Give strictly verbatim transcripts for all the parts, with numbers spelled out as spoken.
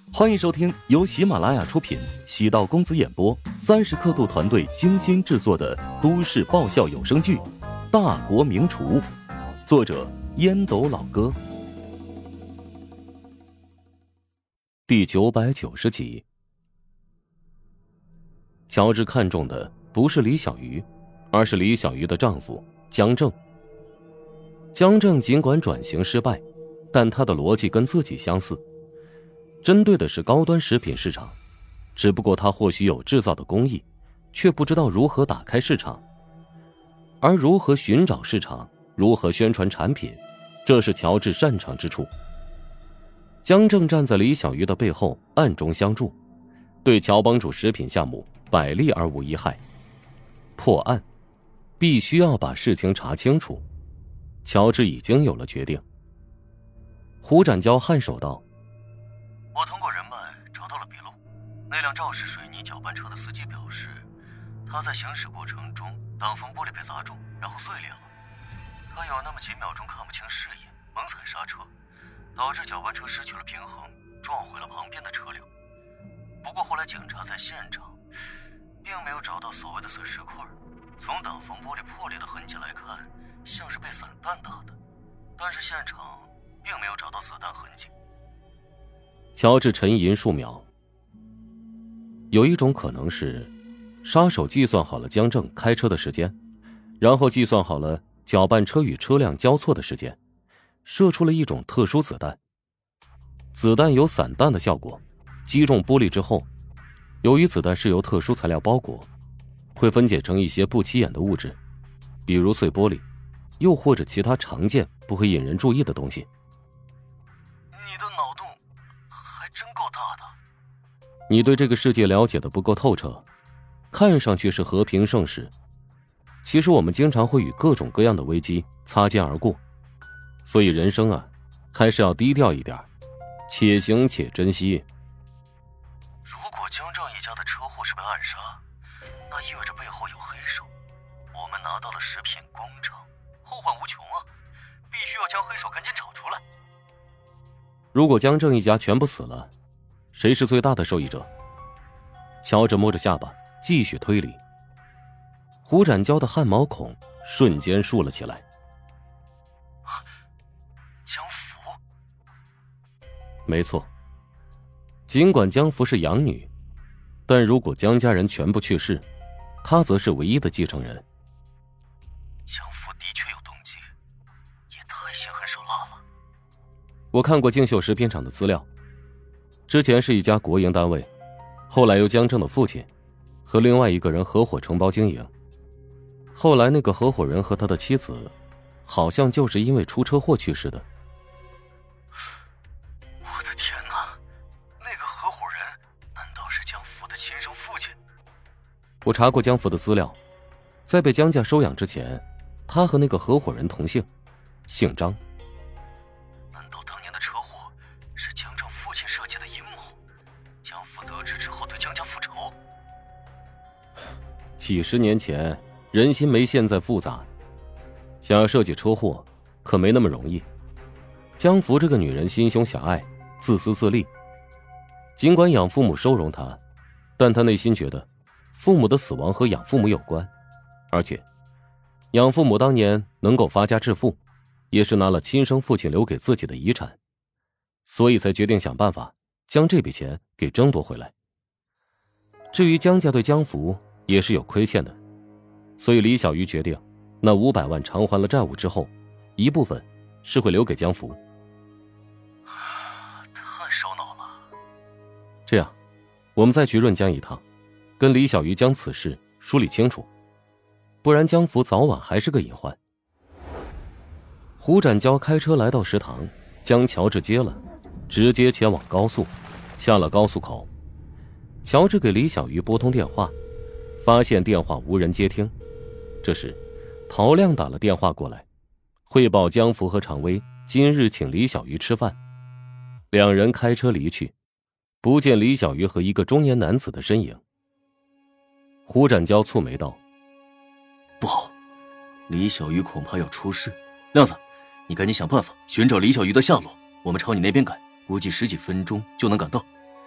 欢迎收听由喜马拉雅出品，喜道公子演播，三十刻度团队精心制作的都市爆笑有声剧《大国名厨》，作者烟斗老哥，第九百九十集。乔治看中的不是李小鱼，而是李小鱼的丈夫江正。江正尽管转型失败，但他的逻辑跟自己相似，针对的是高端食品市场，只不过他或许有制造的工艺，却不知道如何打开市场。而如何寻找市场，如何宣传产品，这是乔治擅长之处。江正站在李小鱼的背后暗中相助，对乔帮主食品项目百利而无一害。破案必须要把事情查清楚，乔治已经有了决定。胡展娇颔首道： 我通过人脉找到了笔录，那辆肇事水泥搅拌车的司机表示，他在行驶过程中挡风玻璃被砸中，然后碎裂了。他有那么几秒钟看不清视野，猛踩刹车，导致搅拌车失去了平衡，撞毁了旁边的车辆。不过后来警察在现场并没有找到所谓的碎石块，从挡风玻璃破裂的痕迹来看，像是被散弹打的，但是现场并没有找到子弹痕迹。 乔治沉吟数秒，有一种可能是杀手计算好了江正开车的时间，然后计算好了搅拌车与车辆交错的时间，射出了一种特殊子弹。子弹有散弹的效果，击中玻璃之后，由于子弹是由特殊材料包裹，会分解成一些不起眼的物质，比如碎玻璃，又或者其他常见不会引人注意的东西。你对这个世界了解的不够透彻，看上去是和平盛世，其实我们经常会与各种各样的危机擦肩而过，所以人生啊，还是要低调一点，且行且珍惜。 如果江正一家的车祸是被暗杀，那意味着背后有黑手，我们拿到了食品工厂，后患无穷啊！必须要将黑手赶紧找出来。 如果江正一家全部死了，谁是最大的受益者？乔治摸着下巴继续推理。胡展娇的汗毛孔瞬间竖了起来。 江福？ 没错，尽管江福是养女，但如果江家人全部去世，她则是唯一的继承人。 江福的确有动机，也太心狠手辣了。 我看过静秀食品厂的资料，之前是一家国营单位，后来由江正的父亲和另外一个人合伙承包经营。后来那个合伙人和他的妻子好像就是因为出车祸去世的。 我的天哪，那个合伙人难道是江福的亲生父亲？ 我查过江福的资料，在被江家收养之前，他和那个合伙人同姓，姓张。几十年前，人心没现在复杂，想要设计车祸可没那么容易。江福这个女人心胸狭隘，自私自利，尽管养父母收容她，但她内心觉得父母的死亡和养父母有关，而且养父母当年能够发家致富，也是拿了亲生父亲留给自己的遗产，所以才决定想办法将这笔钱给争夺回来。至于江家对江福也是有亏欠的，所以李小鱼决定，那五百万偿还了债务之后，一部分是会留给江福。 太烧脑了。 这样，我们再去润江一趟，跟李小鱼将此事梳理清楚，不然江福早晚还是个隐患。胡展娇开车来到食堂，将乔治接了，直接前往高速。下了高速口，乔治给李小鱼拨通电话，发现电话无人接听。这时陶亮打了电话过来，汇报江福和常威今日请李小鱼吃饭。两人开车离去，不见李小鱼和一个中年男子的身影。胡展娇蹙眉道： 不好，李小鱼恐怕要出事。亮子，你赶紧想办法寻找李小鱼的下落，我们朝你那边赶，估计十几分钟就能赶到。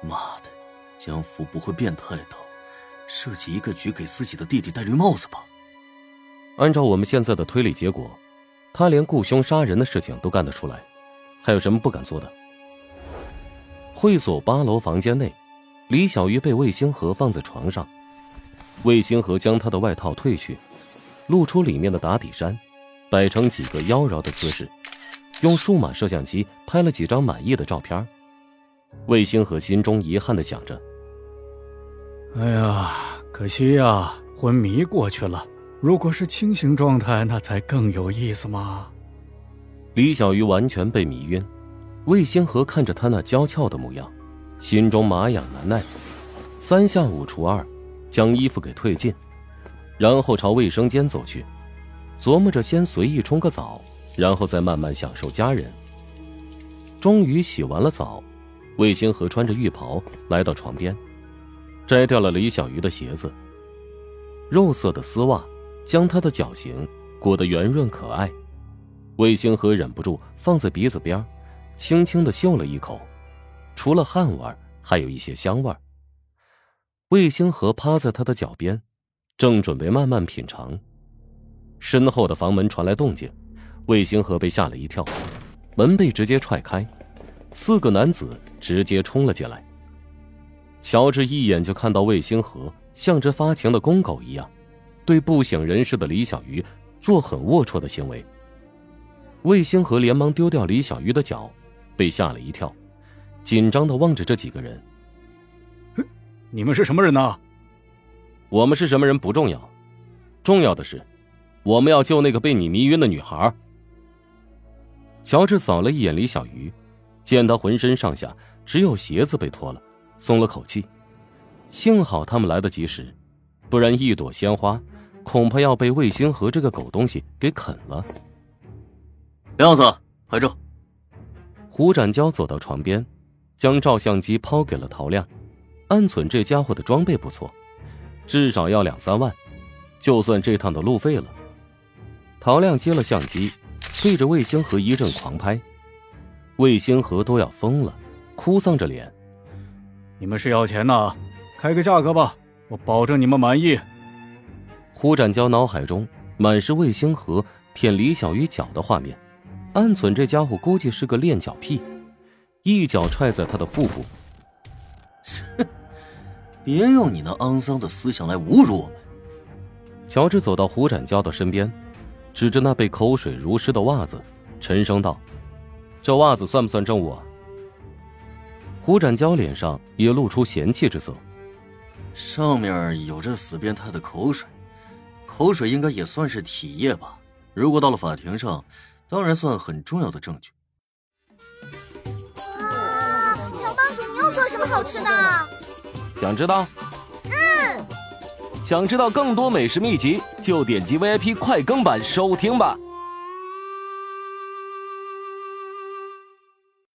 妈的，江福不会变态到设计一个局给自己的弟弟戴绿帽子吧？ 按照我们现在的推理结果，他连雇凶杀人的事情都干得出来，还有什么不敢做的？会所八楼房间内，李小鱼被魏星河放在床上，魏星河将他的外套褪去，露出里面的打底衫，摆成几个妖娆的姿势，用数码摄像机拍了几张满意的照片。魏星河心中遗憾地想着， 哎呀，可惜呀，昏迷过去了，如果是清醒状态，那才更有意思嘛。 李小鱼完全被迷晕，魏星河看着他那娇俏的模样，心中麻痒难耐，三下五除二将衣服给褪尽，然后朝卫生间走去，琢磨着先随意冲个澡，然后再慢慢享受家人。终于洗完了澡，魏星河穿着浴袍来到床边，摘掉了李小鱼的鞋子，肉色的丝袜将她的脚型裹得圆润可爱。魏星河忍不住放在鼻子边，轻轻地嗅了一口，除了汗味还有一些香味。魏星河趴在他的脚边，正准备慢慢品尝，身后的房门传来动静，魏星河被吓了一跳，门被直接踹开，四个男子直接冲了进来。乔治一眼就看到魏星河像只发情的公狗一样，对不省人事的李小鱼做很龌龊的行为。魏星河连忙丢掉李小鱼的脚，被吓了一跳，紧张地望着这几个人。 你们是什么人呢？ 我们是什么人不重要，重要的是我们要救那个被你迷晕的女孩。乔治扫了一眼李小鱼，见他浑身上下只有鞋子被脱了，松了口气。幸好他们来得及时，不然一朵鲜花恐怕要被魏星河这个狗东西给啃了。 亮子，拍照。 胡展娇走到床边，将照相机抛给了陶亮。安存这家伙的装备不错，至少要两三万，就算这趟的路费了。陶亮接了相机，对着魏星河一阵狂拍。魏星河都要疯了，哭丧着脸。 你们是要钱呐？开个价格吧，我保证你们满意。 胡展娇脑海中满是魏星河舔李小鱼脚的画面，安存这家伙估计是个恋脚癖，一脚踹在他的腹部。 别用你那肮脏的思想来侮辱我们。 乔治走到胡展娇的身边，指着那被口水如湿的袜子，沉声道：这袜子算不算证物啊？胡展娇脸上也露出嫌弃之色。 上面有这死变态的口水，口水应该也算是体液吧，如果到了法庭上，当然算很重要的证据。 哇，乔帮主，你又做什么好吃的？ 想知道？ 嗯。 想知道更多美食秘籍，就点击 V I P 快更版收听吧。